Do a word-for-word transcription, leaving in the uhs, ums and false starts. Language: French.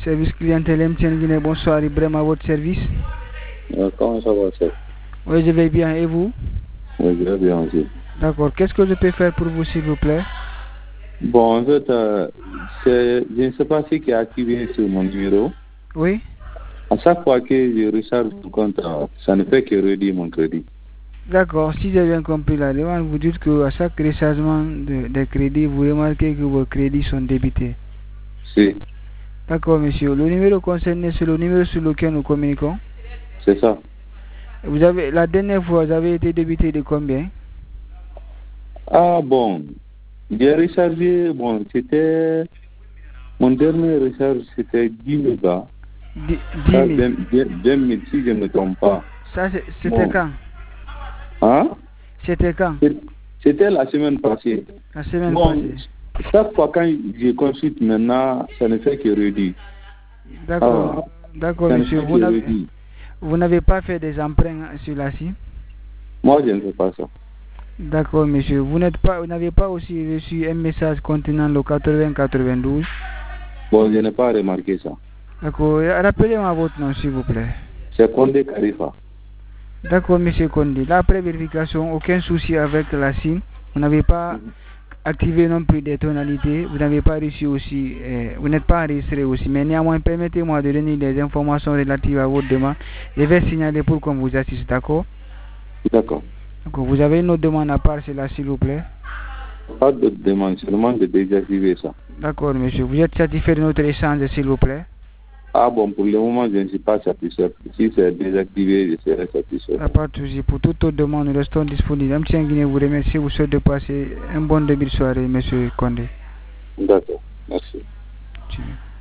Service clientèle M T N Guinée, bonsoir, Ibrahim à votre service. Euh, comment ça va, chef? Oui, je vais bien, et vous? Oui, je vais bien aussi. D'accord, qu'est-ce que je peux faire pour vous, s'il vous plaît? Bon, en fait, euh, je ne sais pas ce qui est activé sur mon numéro. Oui. À chaque fois que je recharge mon compte, ça ne fait que réduire mon crédit. D'accord, si j'ai bien compris la demande, vous dites qu'à chaque rechargement de, de crédit, vous remarquez que vos crédits sont débités. Si. D'accord, monsieur. Le numéro concerné, c'est le numéro sur lequel nous communiquons. C'est ça. Vous avez, la dernière fois, vous avez été débité de combien? Ah bon, j'ai rechargé, bon, c'était, mon dernier recharge, c'était dix mégas. dix mille. deux mille, si je ne me trompe pas. Ça, c'était Bon. quand? Hein? C'était quand? C'était la semaine passée. La semaine bon, passée. Chaque fois quand je consulte maintenant, ça ne fait que réduire. D'accord, Ah, d'accord, monsieur. Vous n'avez, vous n'avez pas fait des emprunts sur la C I M? Moi, je ne fais pas ça. D'accord, monsieur. Vous n'êtes pas, vous n'avez pas aussi reçu un message contenant le quatre-vingts quatre-vingt-douze? Bon, je n'ai pas remarqué ça. D'accord. Rappelez-moi votre nom, s'il vous plaît. C'est Condé Khalifa. D'accord, monsieur Condé. Là, après vérification, aucun souci avec la C I M. Vous n'avez pas activé non plus des tonalités. Vous n'avez pas reçu aussi, euh, vous n'êtes pas enregistré aussi. Mais néanmoins, permettez-moi de donner des informations relatives à votre demande. Je vais signaler pour qu'on vous assiste, d'accord? D'accord. D'accord. Vous avez une autre demande à part cela, s'il vous plaît? Pas de demande, seulement de désactiver ça. D'accord, monsieur. Vous êtes satisfait de notre échange, s'il vous plaît? Ah bon, pour le moment, je ne suis pas satisfait. Si c'est désactivé, je serai satisfait. À part tout, pour toute autre demande, nous restons disponibles. M T N Guinée vous remercie. Vous souhaite de passer un bon début de soirée, monsieur Condé. D'accord. Merci. Merci.